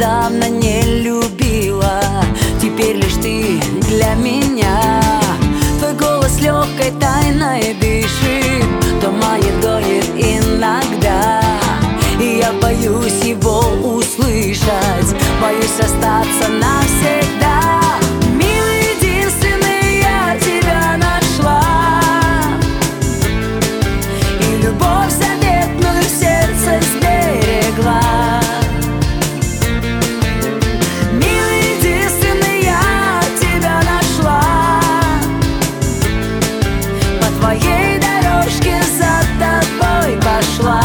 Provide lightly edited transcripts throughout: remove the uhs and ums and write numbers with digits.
недавно не любила, теперь лишь ты для меня. Твой голос легкой тайной дышит, туманит, гонит иногда. И я боюсь его услышать, боюсь остаться навсегда. Милый, единственный, я тебя нашла, и любовь заветную в сердце сберегла. Милый, единственный, я тебя нашла, по твоей дорожке за тобой пошла.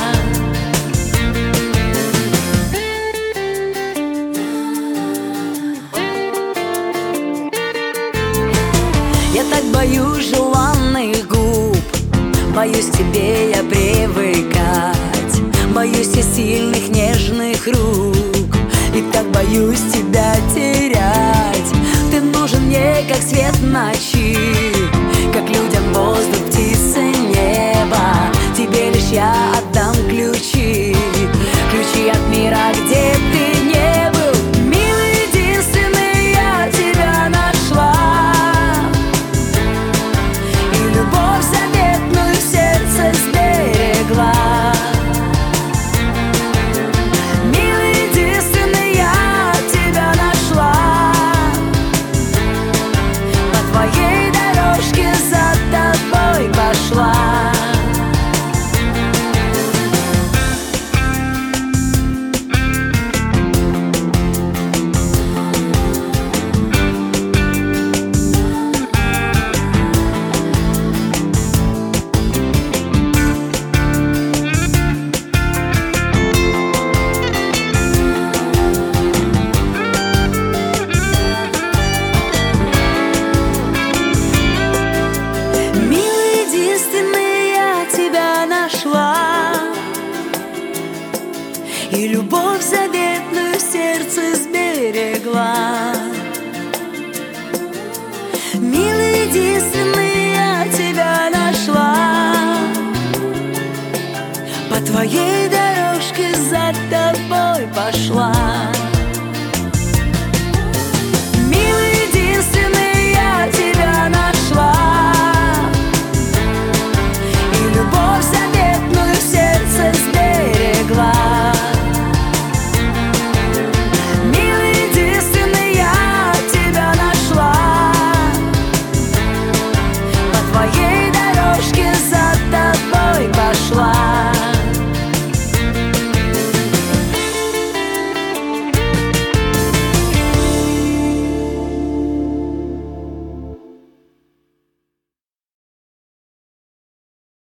Я так боюсь желанных губ, боюсь к тебе я привыкать, боюсь и сильных нежных рук, и так боюсь тебя терять. Ты нужен мне, как свет в ночи, как людям воздух, птицы, небо. Тебе лишь я отдам ключи, ключи от мира, где ты не был. Милый, единственный, я тебя нашла, и любовь заветную в сердце сберегла. Милый, единственный, я тебя нашла, по твоей дорожке за тобой пошла. И любовь заветную в сердце сберегла. Милый, единственный, я тебя нашла, по твоей дорожке за тобой пошла.